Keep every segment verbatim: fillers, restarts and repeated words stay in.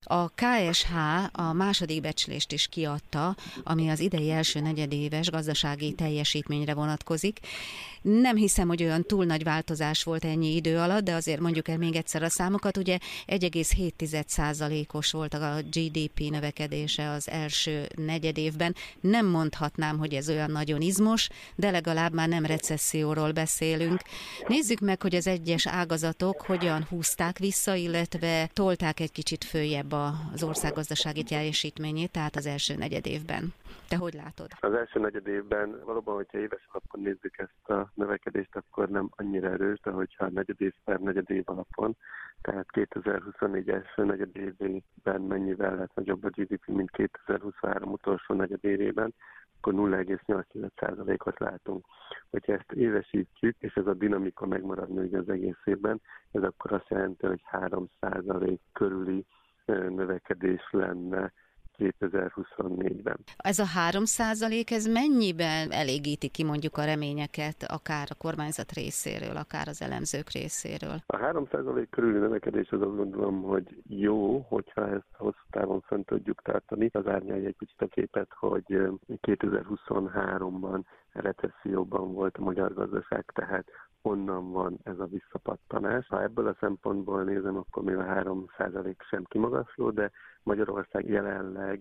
A ká es há a második becslést is kiadta, ami az idei első negyedéves gazdasági teljesítményre vonatkozik. Nem hiszem, hogy olyan túl nagy változás volt ennyi idő alatt, de azért mondjuk el még egyszer a számokat. Ugye egy egész hét százalékos volt a gé dé pé növekedése az első negyedévben. Nem mondhatnám, hogy ez olyan nagyon izmos, de legalább már nem recesszióról beszélünk. Nézzük meg, hogy az egyes ágazatok hogyan húzták vissza, illetve tolták egy kicsit följebb az ország gazdasági teljesítményét, tehát az első negyedévben. Te hogy látod? Az első negyedévben valóban, hogyha éves alapon nézzük ezt a növekedést, akkor nem annyira erős, de hogyha negyedév per negyedév alapon, tehát kétezer-huszonnégy első negyedévében mennyivel lett nagyobb a gé dé pé, mint kétezer-huszonhárom utolsó negyedévében, akkor nulla egész nyolc százalékot látunk. Hogyha ezt évesítjük, és ez a dinamika megmaradna ugye az egész évben, ez akkor azt jelenti, hogy három százalék körüli növekedés lenne kétezer-huszonnégyben. Ez a három százalék, ez mennyiben elégíti ki mondjuk a reményeket, akár a kormányzat részéről, akár az elemzők részéről? A három százalék körüli növekedés az azt gondolom, hogy jó, hogyha ezt hosszú távon fent tudjuk tartani. Az árnyalja egy kicsit a képet, hogy kétezer-huszonháromban recesszióban volt a magyar gazdaság, tehát onnan van ez a visszapattanás. Ha ebből a szempontból nézem, akkor még a három százalék sem kimagasló, de Magyarország jelenleg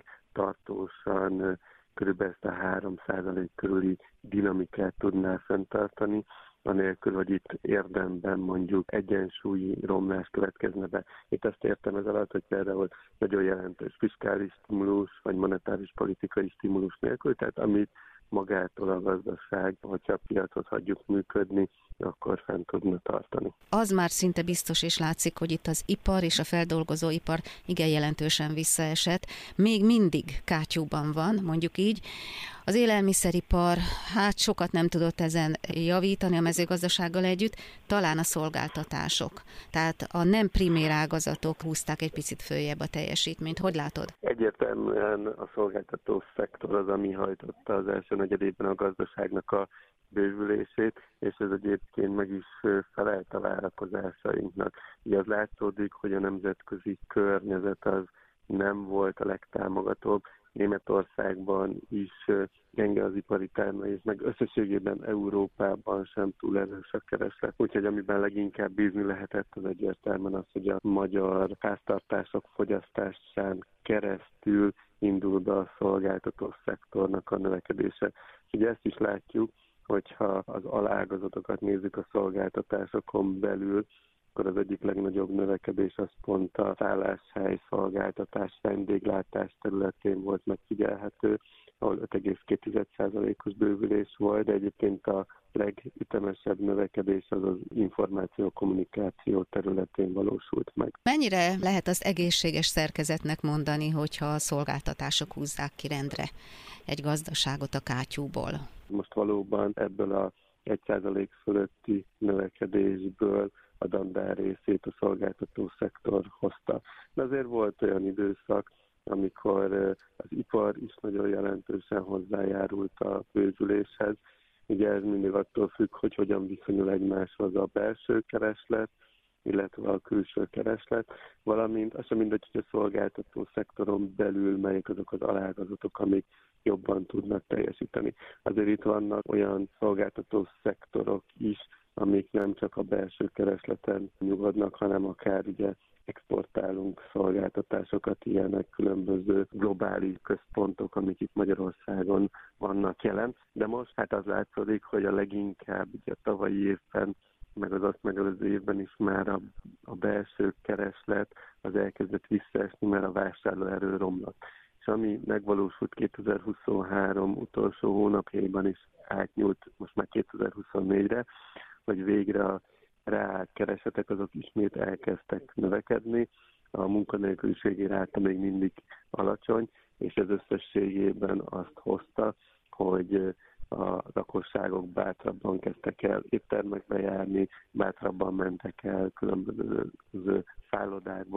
tartósan körülbelül ezt a három százalék körüli dinamikát tudná fenntartani, anélkül, hogy itt érdemben mondjuk egyensúlyi romlás következne be. Itt azt értem ez alatt, hogy például nagyon jelentős fiskális stimulus, vagy monetáris politikai stimulus nélkül, tehát amit magától a gazdaság, hogyha a piacot hagyjuk működni, akkor fent tudna tartani. Az már szinte biztos és látszik, hogy itt az ipar és a feldolgozóipar igen jelentősen visszaesett. Még mindig kátyúban van, mondjuk így. Az élelmiszeripar hát sokat nem tudott ezen javítani a mezőgazdasággal együtt, talán a szolgáltatások. Tehát a nem primér ágazatok húzták egy picit följebb a teljesítményt. Hogy látod? Egyértelműen a szolgáltató szektor az, ami hajtotta az első negyedében a gazdaságnak a bővülését, és ez egyébként meg is felelt a várakozásainknak. Így az látszódik, hogy a nemzetközi környezet az nem volt a legtámogatóbb. Németországban is gyenge az ipari termelés, meg összességében Európában sem túl erős a kereslet. Úgyhogy amiben leginkább bízni lehetett, az egyértelműen az, hogy a magyar háztartások fogyasztásán keresztül indul be a szolgáltató szektornak a növekedése. Ugye ezt is látjuk, hogyha az alágazatokat nézzük a szolgáltatásokon belül, akkor az egyik legnagyobb növekedés az pont a szálláshely, szolgáltatás, vendéglátás területén volt megfigyelhető, ahol öt egész két százalékos bővülés volt, de egyébként a legütemesebb növekedés az az információ-kommunikáció területén valósult meg. Mennyire lehet az egészséges szerkezetnek mondani, hogyha a szolgáltatások húzzák ki rendre egy gazdaságot a kátyúból? Most valóban ebből a egy százalék fölötti növekedésből a dandár részét a szolgáltató szektor hozta. De azért volt olyan időszak, amikor az ipar is nagyon jelentősen hozzájárult a bővüléshez. Ugye ez mindig attól függ, hogy hogyan viszonyul egymáshoz a belső kereslet, illetve a külső kereslet, valamint az sem mindegy, hogy a szolgáltató szektoron belül melyik azok az alágazatok, amik jobban tudnak teljesíteni. Azért itt vannak olyan szolgáltató szektorok is, amik nem csak a belső keresleten nyugodnak, hanem akár ugye exportálunk szolgáltatásokat, ilyenek különböző globális központok, amik itt Magyarországon vannak jelen. De most hát az látszik, hogy a leginkább ugye a tavalyi évben, meg az azt megelőző évben is már a, a belső kereslet az elkezdett visszaesni, mert a vásárlóerő romlott. És ami megvalósult kétezer-huszonhárom utolsó hónapjaiban is átnyúlt most már kétezer-huszonnégyre, hogy végre a reál keresetek azok ismét elkezdtek növekedni, a munkanélküliségi ráta még mindig alacsony, és ez összességében azt hozta, hogy a lakosságok bátrabban kezdtek el éttermekbe járni, bátrabban mentek el különböző szállodákba,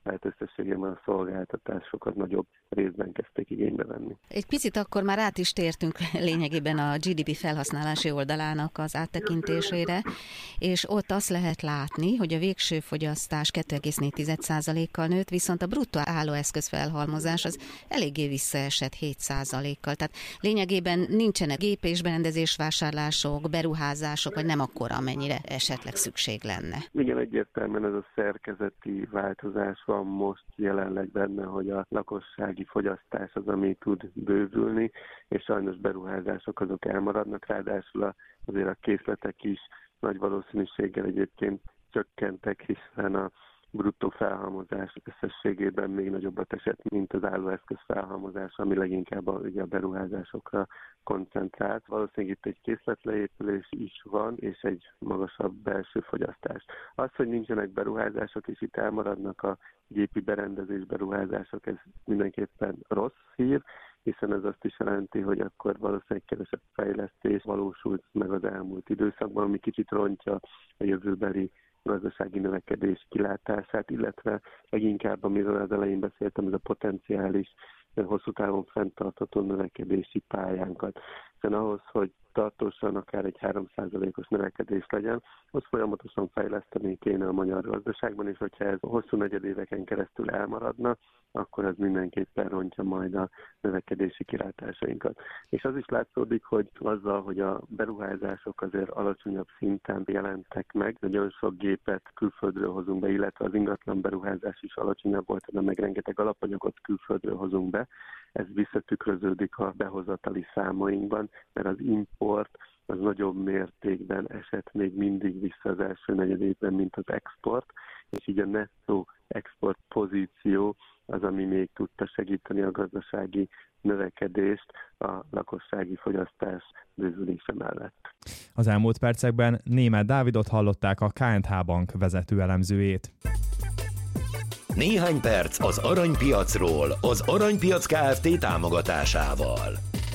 tehát összességében a szolgáltatásokat nagyobb részben kezdték igénybe venni. Egy picit akkor már át is tértünk lényegében a gé dé pé felhasználási oldalának az áttekintésére, és ott azt lehet látni, hogy a végső fogyasztás kettő egész négy százalékkal nőtt, viszont a bruttó állóeszköz felhalmozás az eléggé visszaesett hét százalékkal. Tehát lényegében nincsenek gép- és berendezés vásárlások, beruházások, vagy nem akkora, amennyire esetleg szükség lenne. Igen, egyértelműen ez a szerkezeti változás van most jelenleg benne, hogy a lakossági fogyasztás az, ami tud bővülni, és sajnos beruházások azok elmaradnak, ráadásul azért a készletek is nagy valószínűséggel egyébként csökkentek, hiszen a bruttó felhalmozás összességében még nagyobbat esett, mint az állóeszköz felhalmozás, ami leginkább a, ugye a beruházásokra koncentrált. Valószínűleg itt egy készletleépülés is van, és egy magasabb belső fogyasztás. Az, hogy nincsenek beruházások, és itt elmaradnak a gépi berendezés beruházások, ez mindenképpen rossz hír, hiszen ez azt is jelenti, hogy akkor valószínűleg kevesebb fejlesztés valósult meg az elmúlt időszakban, ami kicsit rontja a jövőbeli gazdasági növekedés kilátását, illetve leginkább, amiről az elején beszéltem, ez a potenciális, hosszú távon fenntartható növekedési pályánkat. Hiszen ahhoz, hogy tartósan akár egy három százalékos növekedés legyen, azt folyamatosan fejleszteni kéne a magyar gazdaságban, és hogyha ez hosszú negyedéveken keresztül elmaradna, akkor ez mindenképpen rontja majd a növekedési kilátásainkat. És az is látszódik, hogy azzal, hogy a beruházások azért alacsonyabb szinten jelentek meg, nagyon sok gépet külföldről hozunk be, illetve az ingatlan beruházás is alacsonyabb volt, de meg rengeteg alapanyagot külföldről hozunk be. Ez visszatükröződik a behozatali számainkban, mert az import az nagyobb mértékben esett még mindig vissza az első negyedévben, mint az export, és így a nettó export pozíció az, ami még tudta segíteni a gazdasági növekedést a lakossági fogyasztás bővülése mellett. Az elmúlt percekben Németh Dávidot hallották, a ká és há Bank vezető elemzőjét. Néhány perc az aranypiacról, az Aranypiac Kft. Támogatásával.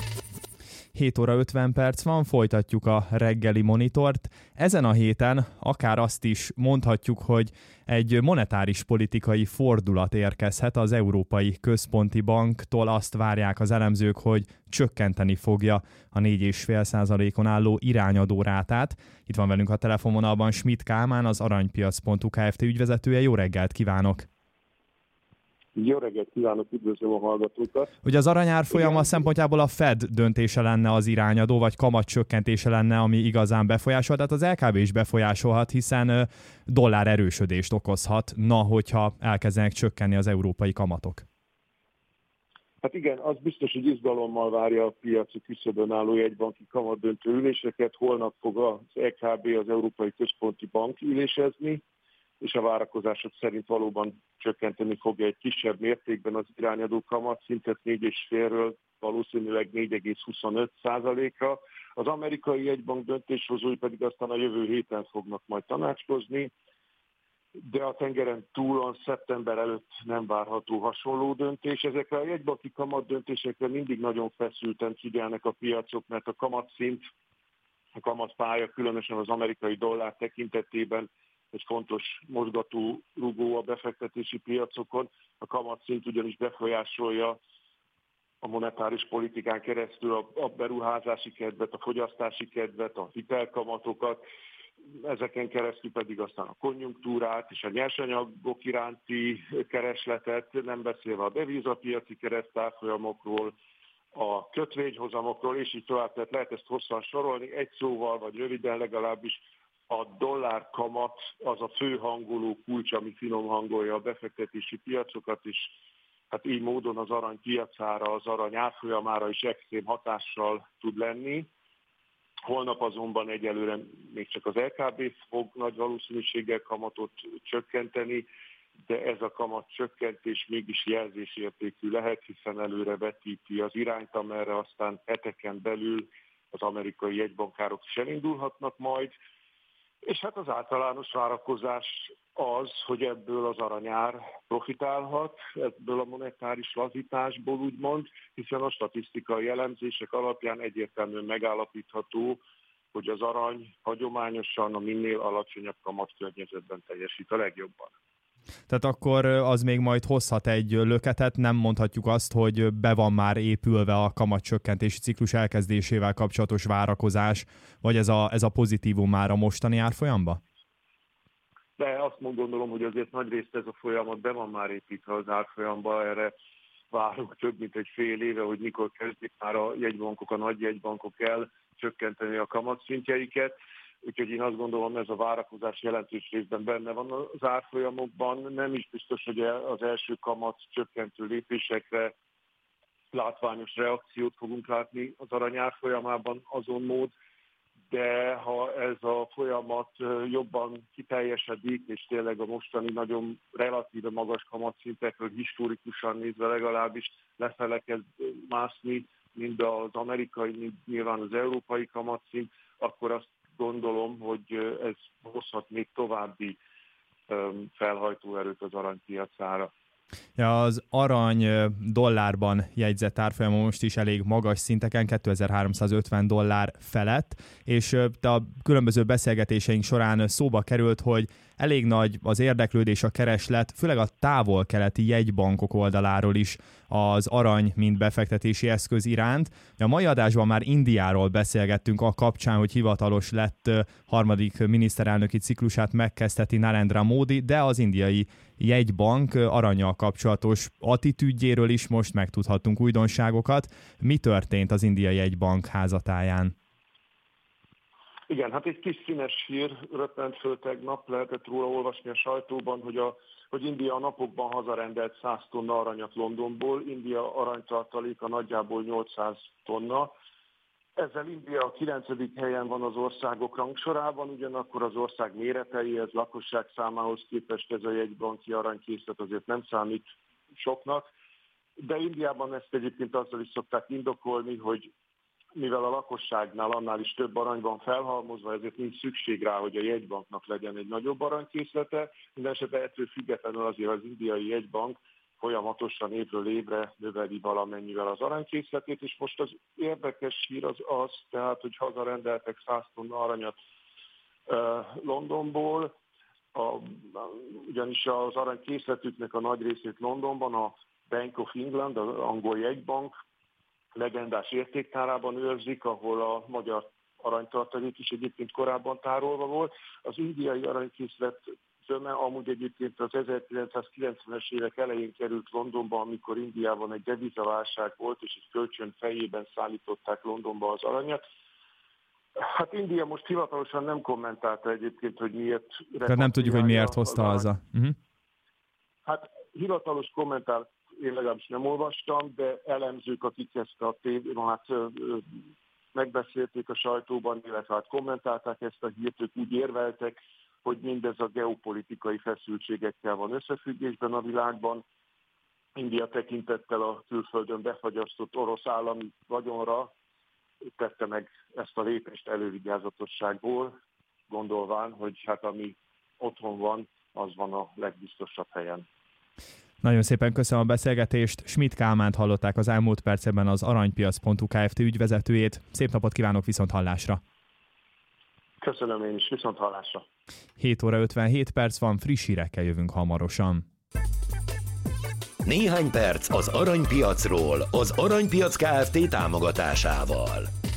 hét óra ötven perc van, folytatjuk a reggeli monitort. Ezen a héten akár azt is mondhatjuk, hogy egy monetáris politikai fordulat érkezhet. Az Európai Központi Banktól azt várják az elemzők, hogy csökkenteni fogja a négy egész öt százalékon álló irányadórátát. Itt van velünk a telefonvonalban Schmidt Kálmán, az aranypiac pont hu Kft. Ügyvezetője. Jó reggelt kívánok! Jó reggelt kívánok, üdvözlöm a hallgatókat! Ugye az aranyár folyama szempontjából a Fed döntése lenne az irányadó, vagy kamat csökkentése lenne, ami igazán befolyásol, tehát az el ká bé is befolyásolhat, hiszen dollár erősödést okozhat, na, hogyha elkezdenek csökkenni az európai kamatok. Hát igen, az biztos, hogy izgalommal várja a piaci küszöbön álló jegybanki kamatdöntő üléseket. Holnap fog az é ká bé, az Európai Központi Bank ülésezni, és a várakozások szerint valóban csökkenteni fogja egy kisebb mértékben az irányadó kamatszintet négy egész ötről valószínűleg négy egész huszonöt százalékra. Az amerikai jegybank döntéshozói pedig aztán a jövő héten fognak majd tanácskozni, de a tengeren túlon szeptember előtt nem várható hasonló döntés. Ezekre a jegybanki kamatdöntésekre mindig nagyon feszülten figyelnek a piacok, mert a kamatszint, a kamatpálya különösen az amerikai dollár tekintetében egy fontos mozgatórugó a befektetési piacokon. A kamatszint ugyanis befolyásolja a monetáris politikán keresztül a, a beruházási kedvet, a fogyasztási kedvet, a hitelkamatokat, ezeken keresztül pedig aztán a konjunktúrát és a nyersanyagok iránti keresletet, nem beszélve a devízapiaci keresztárfolyamokról, a kötvényhozamokról, és így tovább, tehát lehet ezt hosszan sorolni, egy szóval, vagy röviden legalábbis a dollár kamat az a fő hangoló kulcs, ami finom hangolja a befektetési piacokat, és hát így módon az arany piacára, az arany árfolyamára is extrém hatással tud lenni. Holnap azonban egyelőre még csak az el ká bé fog nagy valószínűséggel kamatot csökkenteni, de ez a kamat csökkentés mégis jelzésértékű lehet, hiszen előre vetíti az irányt, amerre aztán heteken belül az amerikai jegybankárok is elindulhatnak majd. És hát az általános várakozás az, hogy ebből az aranyár profitálhat, ebből a monetáris lazításból úgymond, hiszen a statisztikai elemzések alapján egyértelműen megállapítható, hogy az arany hagyományosan a minél alacsonyabb kamatkörnyezetben teljesít a legjobban. Tehát akkor az még majd hozhat egy löketet, nem mondhatjuk azt, hogy be van már épülve a kamatcsökkentési ciklus elkezdésével kapcsolatos várakozás, vagy ez a, ez a pozitívum már a mostani árfolyamba? De azt gondolom, hogy azért nagyrészt ez a folyamat be van már építve az árfolyamba, erre várunk több mint egy fél éve, hogy mikor kezdik már a jegybankok, a nagy jegybankok el csökkenteni a kamatszintjeiket. Úgyhogy én azt gondolom, ez a várakozás jelentős részben benne van az árfolyamokban. Nem is biztos, hogy az első kamat csökkentő lépésekre látványos reakciót fogunk látni az arany árfolyamában azon mód, de ha ez a folyamat jobban kiteljesedik, és tényleg a mostani nagyon relatíve magas kamatszintekről historikusan nézve legalábbis lefele kezd mászni, mind az amerikai, mind nyilván az európai kamatszint, akkor azt gondolom, hogy ez hozhat még további felhajtó erőt az aranypiacára. Ja, az arany dollárban jegyzett árfolyama most is elég magas szinteken, kétezer-háromszázötven dollár felett, és a különböző beszélgetéseink során szóba került, hogy elég nagy az érdeklődés, a kereslet, főleg a távol-keleti jegybankok oldaláról is az arany, mint befektetési eszköz iránt. A mai adásban már Indiáról beszélgettünk a kapcsán, hogy hivatalos lett harmadik miniszterelnöki ciklusát megkezdheti Narendra Modi, de az indiai jegybank arannyal kapcsolatos attitűdjéről is most megtudhattunk újdonságokat. Mi történt az indiai jegybank házatáján? Igen, hát egy kis színes hír röppent föl tegnap, lehetett róla olvasni a sajtóban, hogy, a, hogy India a napokban hazarendelt száz tonna aranyat Londonból. India aranytartaléka nagyjából nyolcszáz tonna. Ezzel India a kilencedik helyen van az országok rangsorában, ugyanakkor az ország méreteihez, lakosság számához képest ez a jegybanki aranykészlet azért nem számít soknak. De Indiában ezt egyébként azzal is szokták indokolni, hogy mivel a lakosságnál annál is több arany van felhalmozva, ezért nincs szükség rá, hogy a jegybanknak legyen egy nagyobb aranykészlete. Mindenesetre ettől függetlenül azért az indiai jegybank folyamatosan évről évre növeli valamennyivel az aranykészletét, és most az érdekes hír az az, tehát, hogy hazarendeltek száz tonna aranyat uh, Londonból, a, ugyanis az aranykészletüknek a nagy részét Londonban a Bank of England, az angol jegybank legendás értéktárában őrzik, ahol a magyar aranytartalék is egyébként korábban tárolva volt. Az indiai aranykészlet zöme amúgy egyébként az ezerkilencszázkilencvenes évek elején került Londonba, amikor Indiában egy devizaválság volt, és egy kölcsön fejében szállították Londonba az aranyat. Hát India most hivatalosan nem kommentálta egyébként, hogy miért... Tehát nem tudjuk, hogy miért hozta haza. Uh-huh. Hát hivatalos kommentár én legalábbis nem olvastam, de elemzők, akik ezt a témát megbeszélték a sajtóban, illetve hát kommentálták ezt a hírt, ők úgy érveltek, hogy mindez a geopolitikai feszültségekkel van összefüggésben a világban. India tekintettel a külföldön befagyasztott orosz állami vagyonra tette meg ezt a lépést elővigyázatosságból, gondolván, hogy hát ami otthon van, az van a legbiztosabb helyen. Nagyon szépen köszönöm a beszélgetést. Schmidt Kálmánt hallották az elmúlt percekben, az aranypiac pont hu Kft. Ügyvezetőjét. Szép napot kívánok, viszont hallásra! Köszönöm én is, viszont hallásra! hét óra ötvenhét perc van, friss hírekkel jövünk hamarosan. Néhány perc az aranypiacról az Aranypiac Kft. Támogatásával.